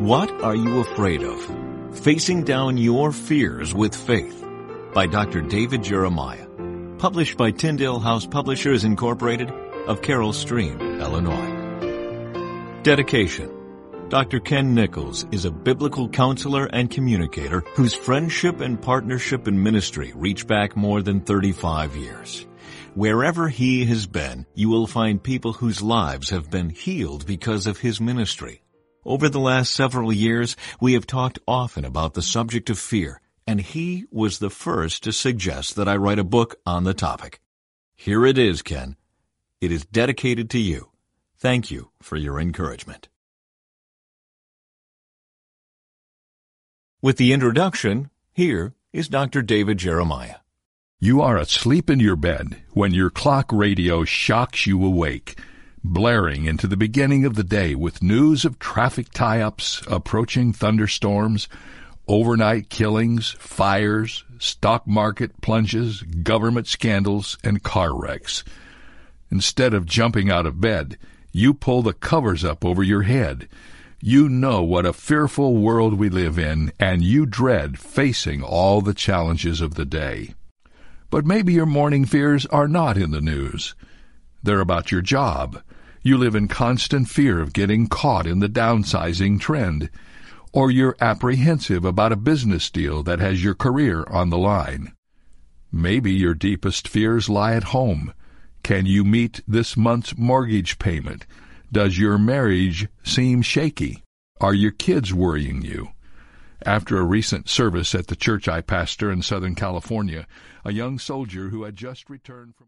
What are you afraid of? Facing Down Your Fears with Faith by Dr. David Jeremiah. Published by Tyndale House Publishers Incorporated of Carroll Stream, Illinois. Dedication. Dr. Ken Nichols is a biblical counselor and communicator whose friendship and partnership in ministry reach back more than 35 years. Wherever he has been, you will find people whose lives have been healed because of his ministry. Over the last several years, we have talked often about the subject of fear, and he was the first to suggest that I write a book on the topic. Here it is, Ken. It is dedicated to you. Thank you for your encouragement. With the introduction, here is Dr. David Jeremiah. You are asleep in your bed when your clock radio shocks you awake, blaring into the beginning of the day with news of traffic tie-ups, approaching thunderstorms, overnight killings, fires, stock market plunges, government scandals, and car wrecks. Instead of jumping out of bed, you pull the covers up over your head. You know what a fearful world we live in, and you dread facing all the challenges of the day. But maybe your morning fears are not in the news. They're about your job. You live in constant fear of getting caught in the downsizing trend. Or you're apprehensive about a business deal that has your career on the line. Maybe your deepest fears lie at home. Can you meet this month's mortgage payment? Does your marriage seem shaky? Are your kids worrying you? After a recent service at the church I pastor in Southern California, a young soldier who had just returned from